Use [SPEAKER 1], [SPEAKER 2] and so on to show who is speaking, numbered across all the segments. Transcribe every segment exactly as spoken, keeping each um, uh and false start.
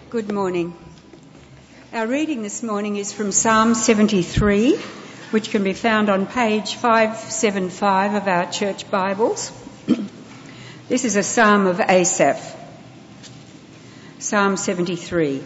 [SPEAKER 1] Good morning. Our reading this morning is from Psalm seventy-three, which can be found on page five seventy-five of our church Bibles. This is a psalm of Asaph. Psalm seventy-three.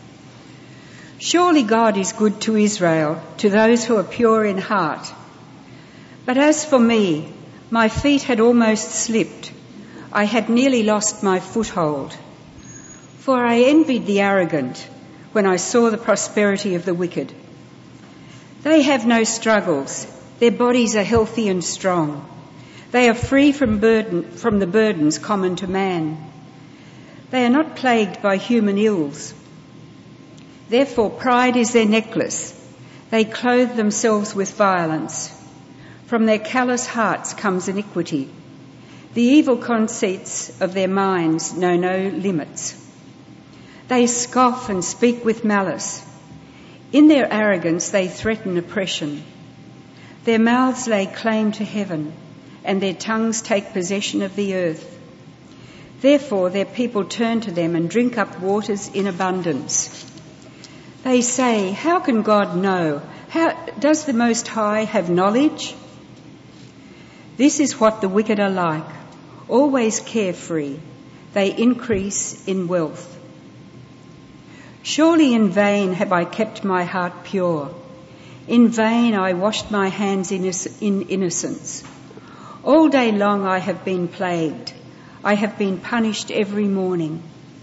[SPEAKER 1] Surely God is good to Israel, to those who are pure in heart. But as for me, my feet had almost slipped. I had nearly lost my foothold. For I envied the arrogant when I saw the prosperity of the wicked. They have no struggles. Their bodies are healthy and strong. They are free from burden, from the burdens common to man. They are not plagued by human ills. Therefore pride is their necklace. They clothe themselves with violence. From their callous hearts comes iniquity. The evil conceits of their minds know no limits. They scoff and speak with malice. In their arrogance they threaten oppression. Their mouths lay claim to heaven, and their tongues take possession of the earth. Therefore their people turn to them and drink up waters in abundance. They say, how can God know? How does the Most High have knowledge? This is what the wicked are like, always carefree. They increase in wealth. Surely in vain have I kept my heart pure. In vain I washed my hands in innocence. All day long I have been plagued. I have been punished every morning.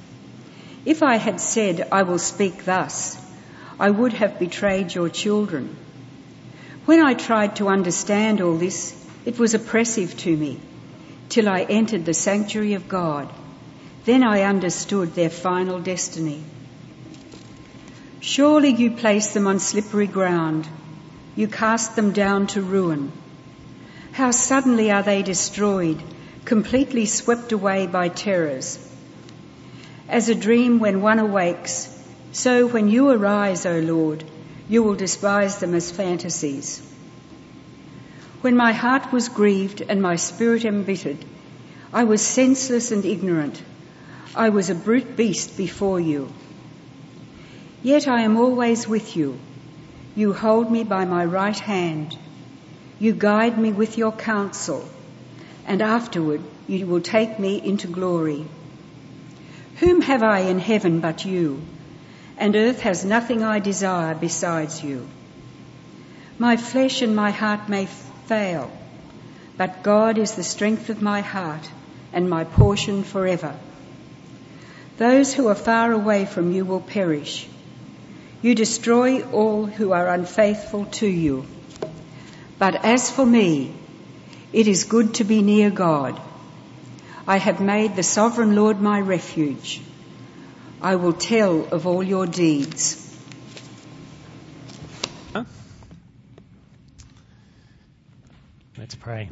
[SPEAKER 1] If I had said, I will speak thus, I would have betrayed your children. When I tried to understand all this, it was oppressive to me, till I entered the sanctuary of God. Then I understood their final destiny. Surely you place them on slippery ground. You cast them down to ruin. How suddenly are they destroyed, completely swept away by terrors. As a dream when one awakes, so when you arise, O Lord, you will despise them as fantasies. When my heart was grieved and my spirit embittered, I was senseless and ignorant. I was a brute beast before you. Yet I am always with you. You hold me by my right hand. You guide me with your counsel, and afterward you will take me into glory. Whom have I in heaven but you? And earth has nothing I desire besides you. My flesh and my heart may fail, but God is the strength of my heart and my portion forever. Those who are far away from you will perish. You destroy all who are unfaithful to you. But as for me, it is good to be near God. I have made the sovereign Lord my refuge. I will tell of all your deeds.
[SPEAKER 2] Let's pray.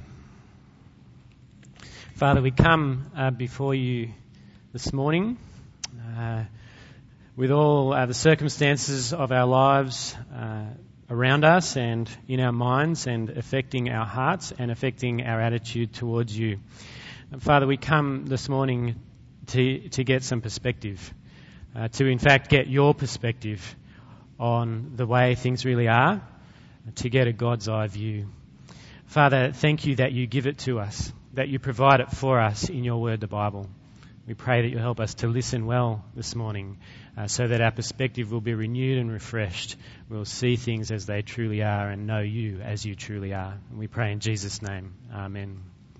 [SPEAKER 2] Father, we come uh, before you this morning uh, with all uh, the circumstances of our lives uh, around us and in our minds and affecting our hearts and affecting our attitude towards you. And Father, we come this morning to, to get some perspective, uh, to in fact get your perspective on the way things really are, to get a God's eye view. Father, thank you that you give it to us, that you provide it for us in your word, the Bible. We pray that you'll help us to listen well this morning uh, so that our perspective will be renewed and refreshed. We'll see things as they truly are and know you as you truly are. And we pray in Jesus' name. Amen.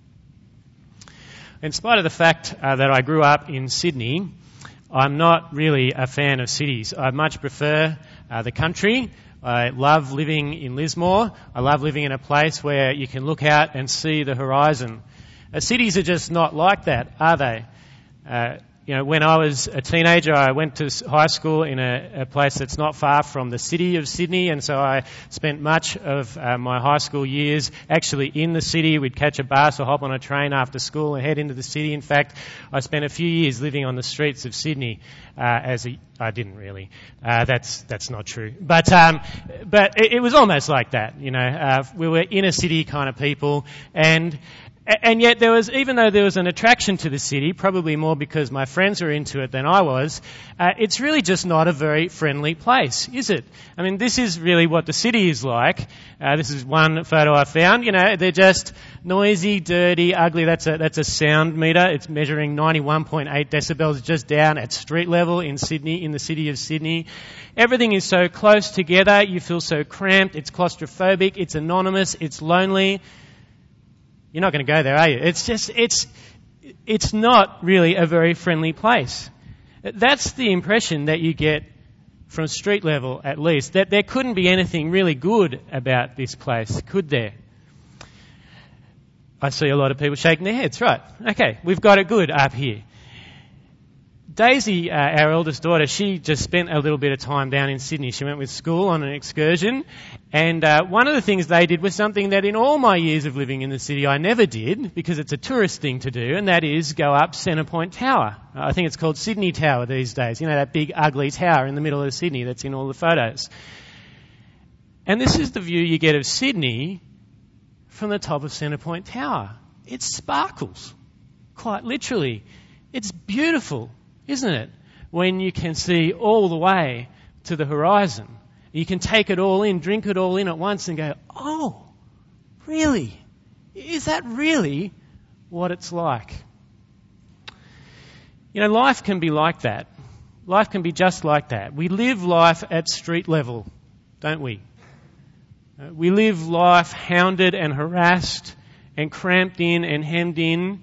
[SPEAKER 2] In spite of the fact uh, that I grew up in Sydney, I'm not really a fan of cities. I much prefer uh, the country. I love living in Lismore. I love living in a place where you can look out and see the horizon. Uh, cities are just not like that, are they? Uh, you know, when I was a teenager, I went to high school in a, a place that's not far from the city of Sydney, and so I spent much of uh, my high school years actually in the city. We'd catch a bus or hop on a train after school and head into the city. In fact, I spent a few years living on the streets of Sydney uh, as a I didn't really. Uh, that's that's not true. But um, but it, it was almost like that. You know, uh, we were inner city kind of people, and. And yet there was, even though there was an attraction to the city, probably more because my friends were into it than I was, uh, it's really just not a very friendly place, is it? I mean, this is really what the city is like. Uh, this is one photo I found. You know, they're just noisy, dirty, ugly. That's a, that's a sound meter. It's measuring ninety-one point eight decibels just down at street level in Sydney, in the city of Sydney. Everything is so close together. You feel so cramped. It's claustrophobic. It's anonymous. It's lonely. You're not going to go there, are you? It's just, it's, it's not really a very friendly place. That's the impression that you get from street level, at least, that there couldn't be anything really good about this place, could there? I see a lot of people shaking their heads. Right. Okay, we've got it good up here. Daisy, uh, our eldest daughter, she just spent a little bit of time down in Sydney. She went with school on an excursion, and uh, one of the things they did was something that in all my years of living in the city I never did, because it's a tourist thing to do, and that is go up Centrepoint Tower. Uh, I think it's called Sydney Tower these days. You know, that big ugly tower in the middle of Sydney that's in all the photos. And this is the view you get of Sydney from the top of Centrepoint Tower. It sparkles, quite literally. It's beautiful, isn't it? When you can see all the way to the horizon. You can take it all in, drink it all in at once and go, oh, really? Is that really what it's like? You know, life can be like that. Life can be just like that. We live life at street level, don't we? We live life hounded and harassed and cramped in and hemmed in.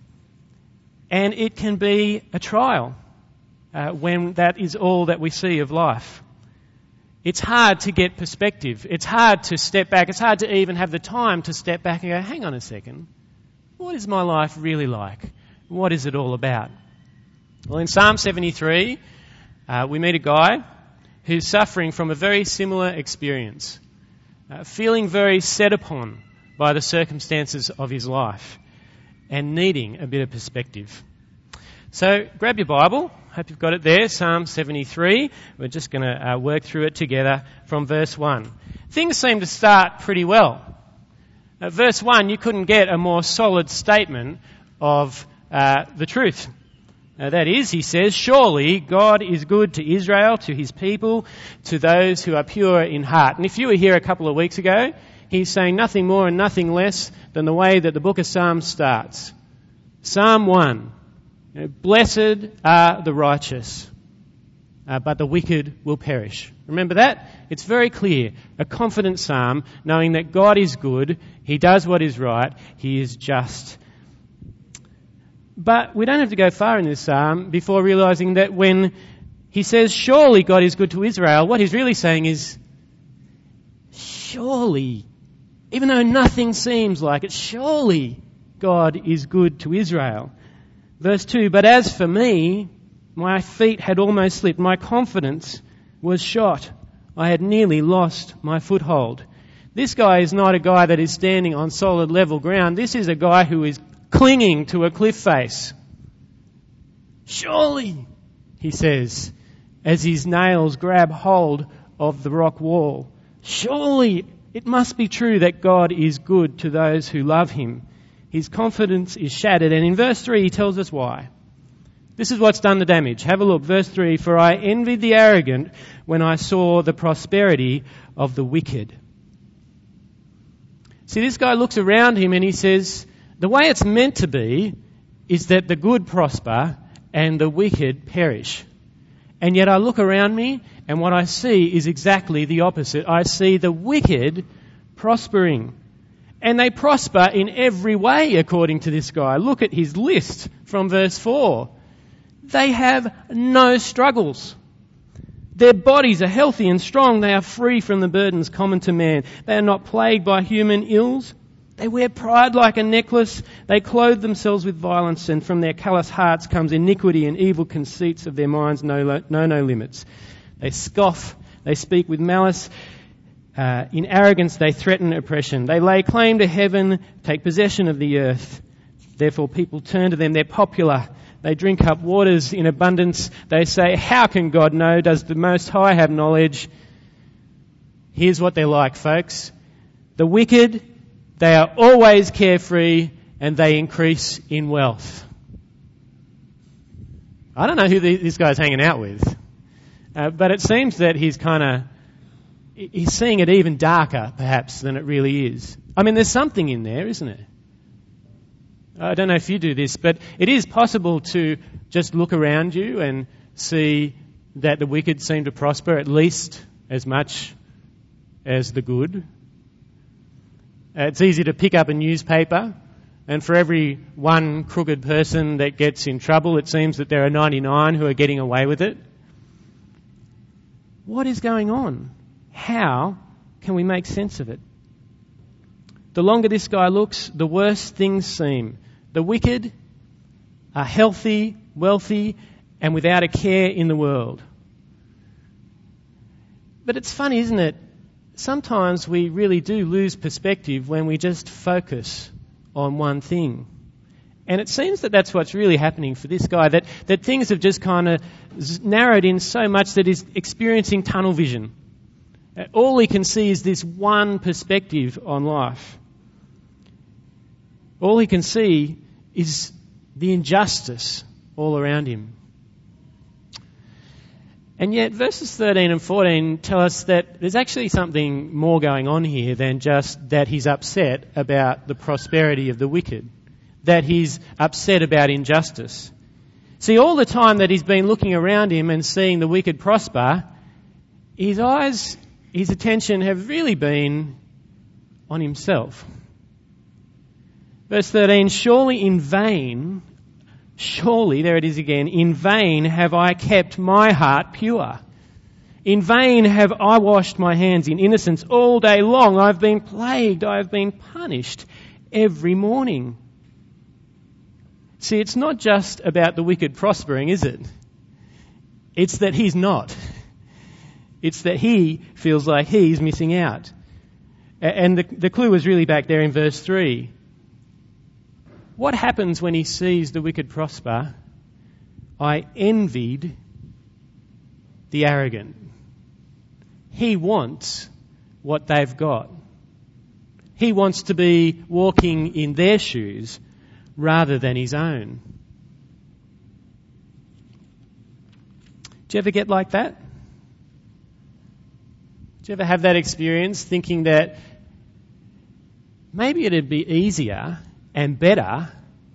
[SPEAKER 2] And it can be a trial uh, when that is all that we see of life. It's hard to get perspective. It's hard to step back. It's hard to even have the time to step back and go, hang on a second. What is my life really like? What is it all about? Well, in Psalm seventy-three, uh, we meet a guy who's suffering from a very similar experience, uh, feeling very set upon by the circumstances of his life and needing a bit of perspective. So grab your Bible. Hope you've got it there. Psalm seventy-three. We're just going to uh, work through it together from verse one. Things seem to start pretty well. At verse one, you couldn't get a more solid statement of uh, the truth. Uh, that is, he says, surely God is good to Israel, to his people, to those who are pure in heart. And if you were here a couple of weeks ago, he's saying nothing more and nothing less than the way that the book of Psalms starts. Psalm one. You know, blessed are the righteous, uh, but the wicked will perish. Remember that? It's very clear. A confident psalm, knowing that God is good, he does what is right, he is just. But we don't have to go far in this psalm before realising that when he says, surely God is good to Israel, what he's really saying is, surely, even though nothing seems like it, surely God is good to Israel. Verse two, but as for me, my feet had almost slipped. My confidence was shot. I had nearly lost my foothold. This guy is not a guy that is standing on solid level ground. This is a guy who is clinging to a cliff face. Surely, he says, as his nails grab hold of the rock wall. Surely it must be true that God is good to those who love him. His confidence is shattered. And in verse three, he tells us why. This is what's done the damage. Have a look. Verse three, for I envied the arrogant when I saw the prosperity of the wicked. See, this guy looks around him and he says, the way it's meant to be is that the good prosper and the wicked perish. And yet I look around me and what I see is exactly the opposite. I see the wicked prospering. And they prosper in every way, according to this guy. Look at his list from verse four. They have no struggles. Their bodies are healthy and strong. They are free from the burdens common to man. They are not plagued by human ills. They wear pride like a necklace. They clothe themselves with violence, and from their callous hearts comes iniquity, and evil conceits of their minds know no, no limits. They scoff. They speak with malice. Uh, in arrogance, they threaten oppression. They lay claim to heaven, take possession of the earth. Therefore, people turn to them. They're popular. They drink up waters in abundance. They say, how can God know? Does the Most High have knowledge? Here's what they're like, folks. The wicked, they are always carefree and they increase in wealth. I don't know who the, this guy's hanging out with, uh, but it seems that he's kind of, he's seeing it even darker, perhaps, than it really is. I mean, there's something in there, isn't it? I don't know if you do this, but it is possible to just look around you and see that the wicked seem to prosper at least as much as the good. Uh, it's easy to pick up a newspaper, and for every one crooked person that gets in trouble, it seems that there are ninety-nine who are getting away with it. What is going on? How can we make sense of it? The longer this guy looks, the worse things seem. The wicked are healthy, wealthy, and without a care in the world. But it's funny, isn't it? Sometimes we really do lose perspective when we just focus on one thing. And it seems that that's what's really happening for this guy, that, that things have just kind of narrowed in so much that he's experiencing tunnel vision. All he can see is this one perspective on life. All he can see is the injustice all around him. And yet verses thirteen and fourteen tell us that there's actually something more going on here than just that he's upset about the prosperity of the wicked, that he's upset about injustice. See, all the time that he's been looking around him and seeing the wicked prosper, his eyes, his attention have really been on himself. Verse thirteen, surely in vain, surely, there it is again, in vain have I kept my heart pure. In vain have I washed my hands in innocence all day long. I've been plagued, I have been punished every morning. See, it's not just about the wicked prospering, is it? It's that he's not. It's that he feels like he's missing out. And the, the clue is really back there in verse three. What happens when he sees the wicked prosper? I envied the arrogant. He wants what they've got. He wants to be walking in their shoes rather than his own. Do you ever get like that? Do you ever have that experience thinking that maybe it'd be easier and better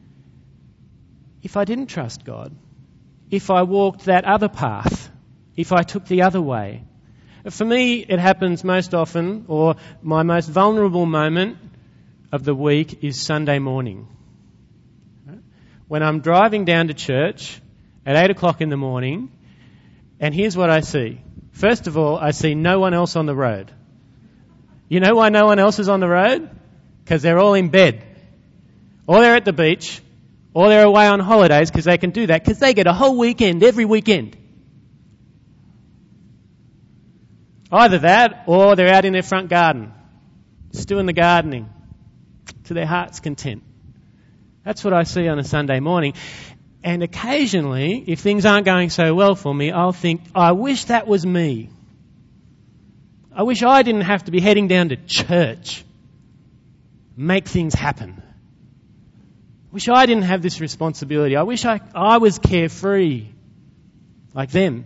[SPEAKER 2] if I didn't trust God, if I walked that other path, if I took the other way? For me, it happens most often, or my most vulnerable moment of the week is Sunday morning. When I'm driving down to church at eight o'clock in the morning, and here's what I see. First of all, I see no one else on the road. You know why no one else is on the road? Because they're all in bed. Or they're at the beach, or they're away on holidays, because they can do that, because they get a whole weekend every weekend. Either that, or they're out in their front garden, just doing the gardening to their heart's content. That's what I see on a Sunday morning. And occasionally, if things aren't going so well for me, I'll think, I wish that was me. I wish I didn't have to be heading down to church, make things happen. I wish I didn't have this responsibility. I wish I, I was carefree like them.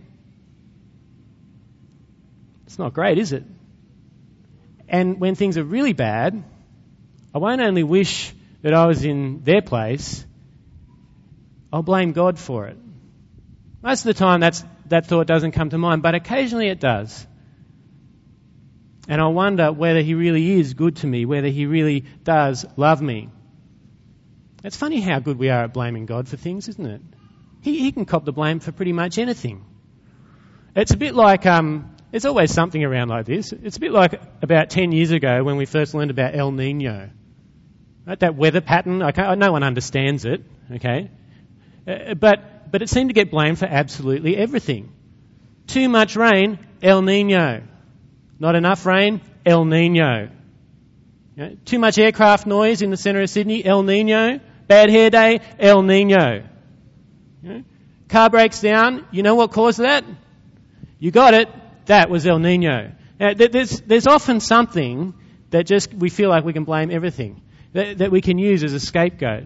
[SPEAKER 2] It's not great, is it? And when things are really bad, I won't only wish that I was in their place, I'll blame God for it. Most of the time that's, that thought doesn't come to mind, but occasionally it does. And I wonder whether he really is good to me, whether he really does love me. It's funny how good we are at blaming God for things, isn't it? He, he can cop the blame for pretty much anything. It's a bit like, um, there's always something around like this. It's a bit like about ten years ago when we first learned about El Nino. Right? That weather pattern, I can't, no one understands it, okay? Uh, but, but it seemed to get blamed for absolutely everything. Too much rain, El Nino. Not enough rain, El Nino. You know, too much aircraft noise in the centre of Sydney, El Nino. Bad hair day, El Nino. You know, car breaks down, you know what caused that? You got it, that was El Nino. Now, there's, there's often something that just we feel like we can blame everything. that, that we can use as a scapegoat.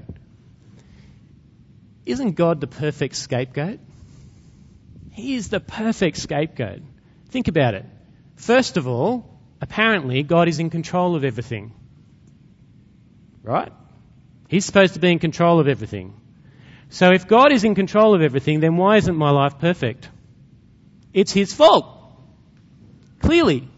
[SPEAKER 2] Isn't God the perfect scapegoat? He is the perfect scapegoat. Think about it. First of all, apparently God is in control of everything. Right? He's supposed to be in control of everything. So if God is in control of everything, then why isn't my life perfect? It's His fault. Clearly.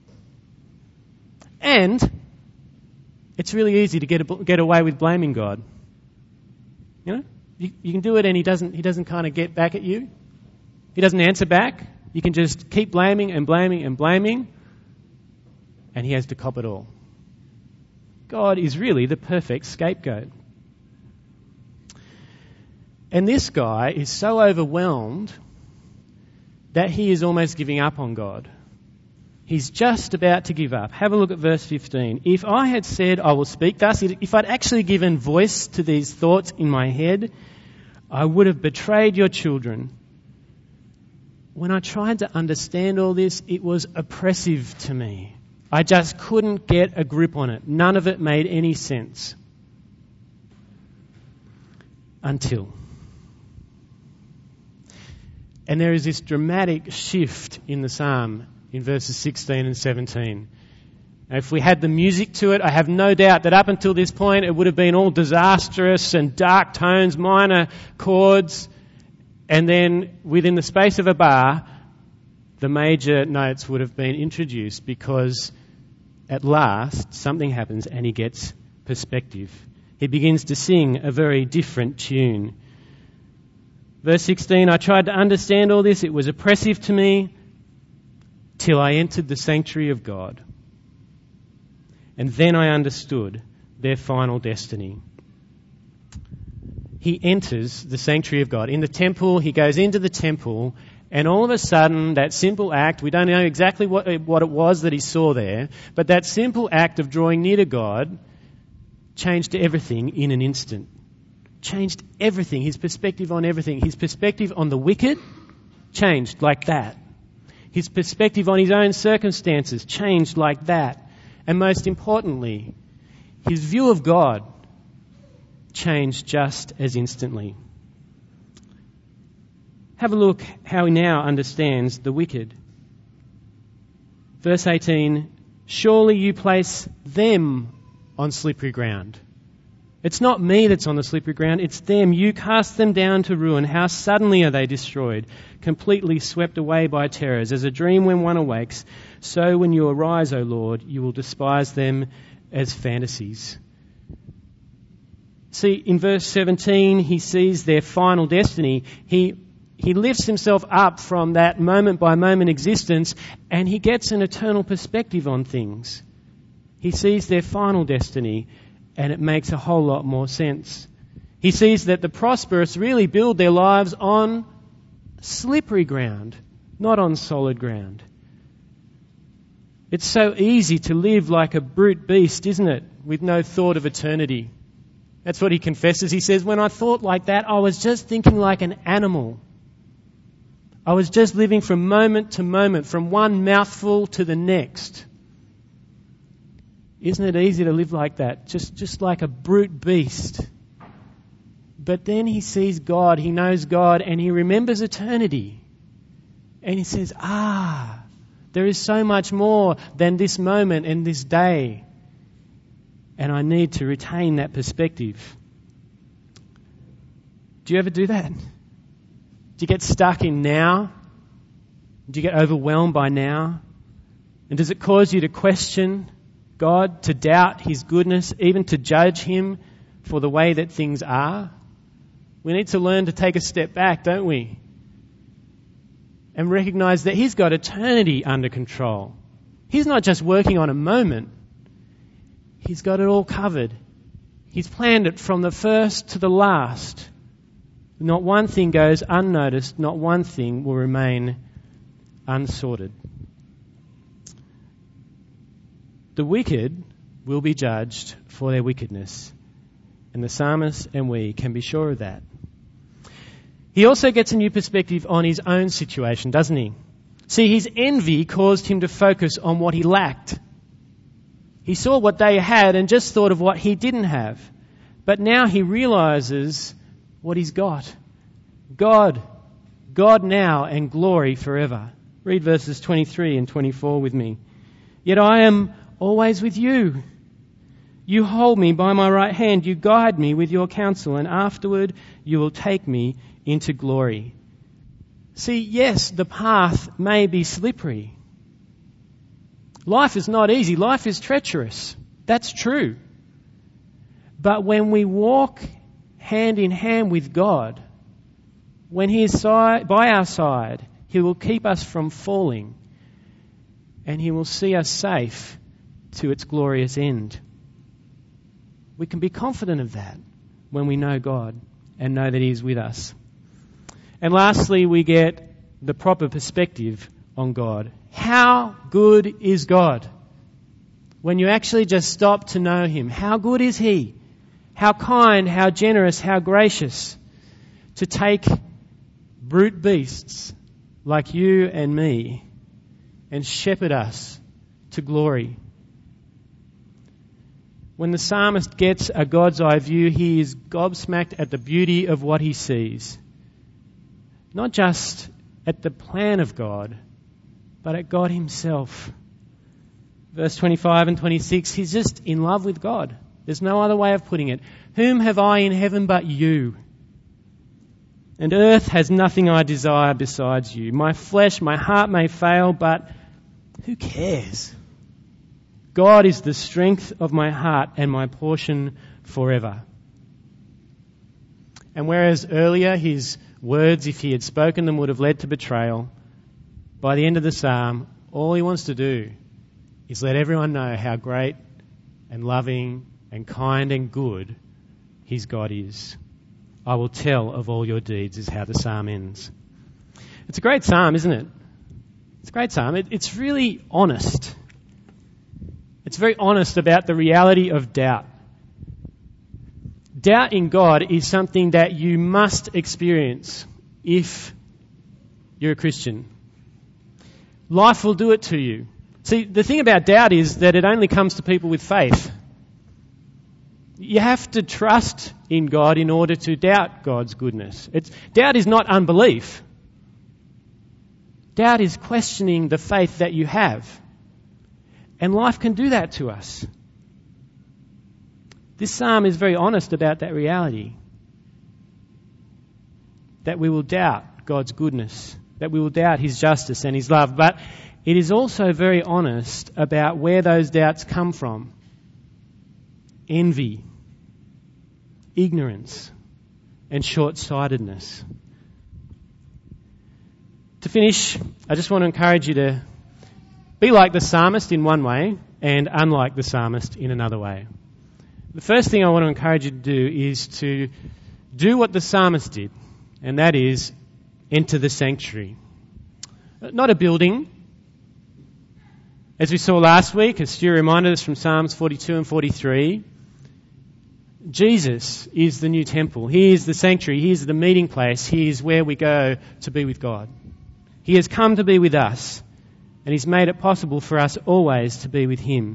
[SPEAKER 2] And it's really easy to get get away with blaming God. You know, you, you can do it, and He doesn't. He doesn't kind of get back at you. He doesn't answer back. You can just keep blaming and blaming and blaming, and He has to cop it all. God is really the perfect scapegoat. And this guy is so overwhelmed that he is almost giving up on God. He's just about to give up. Have a look at verse fifteen. If I had said, I will speak thus, if I'd actually given voice to these thoughts in my head, I would have betrayed your children. When I tried to understand all this, it was oppressive to me. I just couldn't get a grip on it. None of it made any sense. Until. And there is this dramatic shift in the psalm in verses sixteen and seventeen. Now, if we had the music to it, I have no doubt that up until this point it would have been all disastrous and dark tones, minor chords, and then within the space of a bar, the major notes would have been introduced, because at last something happens and he gets perspective. He begins to sing a very different tune. Verse sixteen, I tried to understand all this. It was oppressive to me till I entered the sanctuary of God. And then I understood their final destiny. He enters the sanctuary of God. In the temple, he goes into the temple, and all of a sudden, that simple act, we don't know exactly what, what it was that he saw there, but that simple act of drawing near to God changed everything in an instant. Changed everything, his perspective on everything. His perspective on the wicked changed like that. His perspective on his own circumstances changed like that. And most importantly, his view of God changed just as instantly. Have a look how he now understands the wicked. Verse eighteen, surely you place them on slippery ground. It's not me that's on the slippery ground, it's them. You cast them down to ruin. How suddenly are they destroyed, completely swept away by terrors. As a dream when one awakes, so when you arise, O Lord, you will despise them as fantasies. See, in verse seventeen, he sees their final destiny. He he lifts himself up from that moment-by-moment existence, and he gets an eternal perspective on things. He sees their final destiny, and it makes a whole lot more sense. He sees that the prosperous really build their lives on slippery ground, not on solid ground. It's so easy to live like a brute beast, isn't it, with no thought of eternity. That's what he confesses. He says, when I thought like that, I was just thinking like an animal. I was just living from moment to moment, from one mouthful to the next. Isn't it easy to live like that? Just, just like a brute beast. But then he sees God, he knows God, and he remembers eternity. And he says, ah, there is so much more than this moment and this day. And I need to retain that perspective. Do you ever do that? Do you get stuck in now? Do you get overwhelmed by now? And does it cause you to question God, to doubt His goodness, even to judge Him for the way that things are? We need to learn to take a step back, don't we? And recognise that He's got eternity under control. He's not just working on a moment. He's got it all covered. He's planned it from the first to the last. Not one thing goes unnoticed. Not one thing will remain unsorted. The wicked will be judged for their wickedness. And the psalmist and we can be sure of that. He also gets a new perspective on his own situation, doesn't he? See, his envy caused him to focus on what he lacked. He saw what they had and just thought of what he didn't have. But now he realizes what he's got. God. God now and glory forever. Read verses twenty-three and twenty-four with me. Yet I am always with you. You hold me by my right hand. You guide me with your counsel, and afterward you will take me into glory. See, yes, the path may be slippery. Life is not easy. Life is treacherous. That's true. But when we walk hand in hand with God, when He is by our side, He will keep us from falling, and He will see us safe to its glorious end. We can be confident of that when we know God and know that He is with us. And lastly, we get the proper perspective on God. How good is God? When you actually just stop to know Him, how good is He? How kind, how generous, how gracious to take brute beasts like you and me and shepherd us to glory. When the psalmist gets a God's eye view, he is gobsmacked at the beauty of what he sees. Not just at the plan of God, but at God Himself. Verse twenty-five and twenty-six, he's just in love with God. There's no other way of putting it. Whom have I in heaven but you? And earth has nothing I desire besides you. My flesh, my heart may fail, but who cares? God is the strength of my heart and my portion forever. And whereas earlier his words, if he had spoken them, would have led to betrayal, by the end of the psalm, all he wants to do is let everyone know how great and loving and kind and good his God is. I will tell of all your deeds, is how the psalm ends. It's a great psalm, isn't it? It's a great psalm. It, it's really honest. It's very honest about the reality of doubt. Doubt in God is something that you must experience if you're a Christian. Life will do it to you. See, the thing about doubt is that it only comes to people with faith. You have to trust in God in order to doubt God's goodness. It's, doubt is not unbelief. Doubt is questioning the faith that you have. And life can do that to us. This psalm is very honest about that reality. That we will doubt God's goodness. That we will doubt His justice and His love. But it is also very honest about where those doubts come from. Envy, ignorance, and short-sightedness. To finish, I just want to encourage you to be like the psalmist in one way and unlike the psalmist in another way. The first thing I want to encourage you to do is to do what the psalmist did, and that is enter the sanctuary. Not a building. As we saw last week, as Stu reminded us from Psalms forty-two and forty-three, Jesus is the new temple. He is the sanctuary. He is the meeting place. He is where we go to be with God. He has come to be with us, and He's made it possible for us always to be with Him.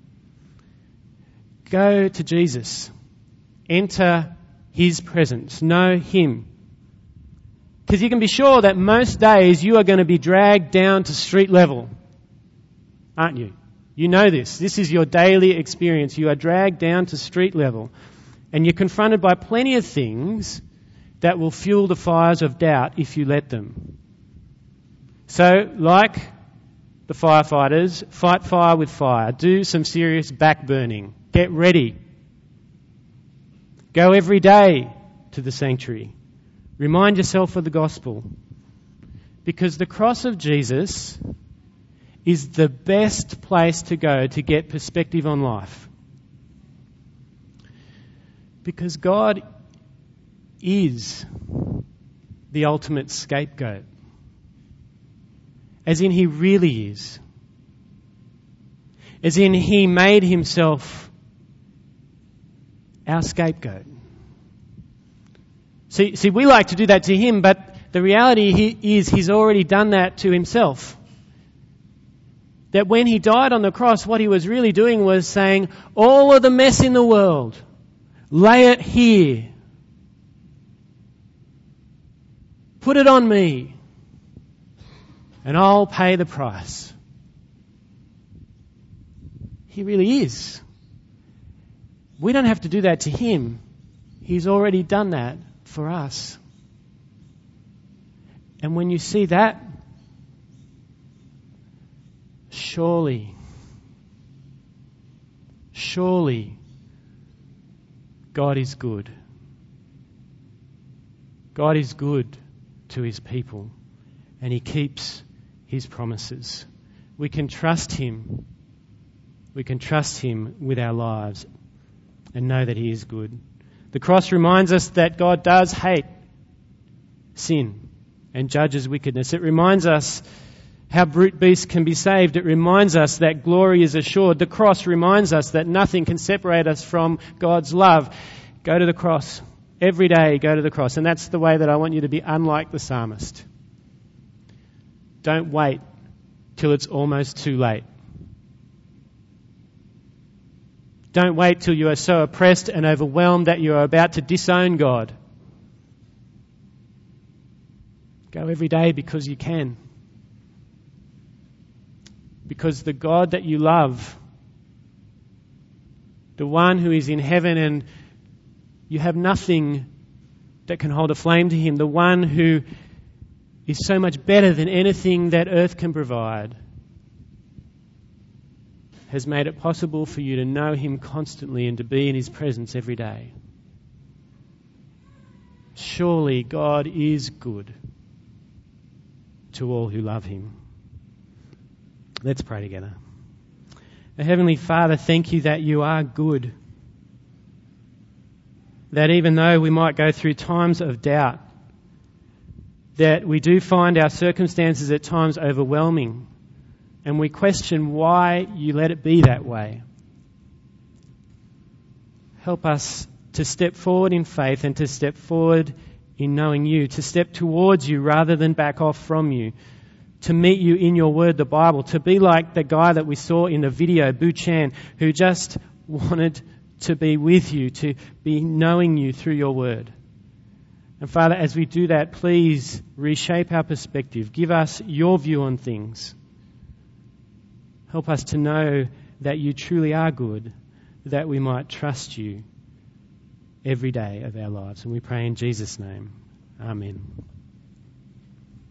[SPEAKER 2] Go to Jesus. Enter His presence. Know Him. Because you can be sure that most days you are going to be dragged down to street level. Aren't you? You know this. This is your daily experience. You are dragged down to street level. And you're confronted by plenty of things that will fuel the fires of doubt if you let them. So, like the firefighters, fight fire with fire. Do some serious backburning. Get ready. Go every day to the sanctuary. Remind yourself of the gospel. Because the cross of Jesus is the best place to go to get perspective on life. Because God is the ultimate scapegoat. As in He really is. As in He made Himself our scapegoat. See, see, we like to do that to Him, but the reality he, is He's already done that to Himself. That when he died on the cross, what he was really doing was saying, all of the mess in the world, lay it here. Put it on me. And I'll pay the price. He really is. We don't have to do that to him. He's already done that for us. And when you see that, surely, surely God is good. God is good to his people, and he keeps his promises. We can trust him. We can trust him with our lives and know that he is good. The cross reminds us that God does hate sin and judges wickedness. It reminds us how brute beasts can be saved. It reminds us that glory is assured. The cross reminds us that nothing can separate us from God's love. Go to the cross. Every day, go to the cross. And that's the way that I want you to be, unlike the psalmist. Don't wait till it's almost too late. Don't wait till you are so oppressed and overwhelmed that you are about to disown God. Go every day because you can. Because the God that you love, the one who is in heaven and you have nothing that can hold a flame to him, the one who is so much better than anything that earth can provide, has made it possible for you to know him constantly and to be in his presence every day. Surely God is good to all who love him. Let's pray together. Our Heavenly Father, thank you that you are good. That even though we might go through times of doubt, that we do find our circumstances at times overwhelming, and we question why you let it be that way. Help us to step forward in faith and to step forward in knowing you, to step towards you rather than back off from you, to meet you in your word, the Bible, to be like the guy that we saw in the video, Bu Chan, who just wanted to be with you, to be knowing you through your word. And Father, as we do that, please reshape our perspective. Give us your view on things. Help us to know that you truly are good, that we might trust you every day of our lives. And we pray in Jesus' name. Amen.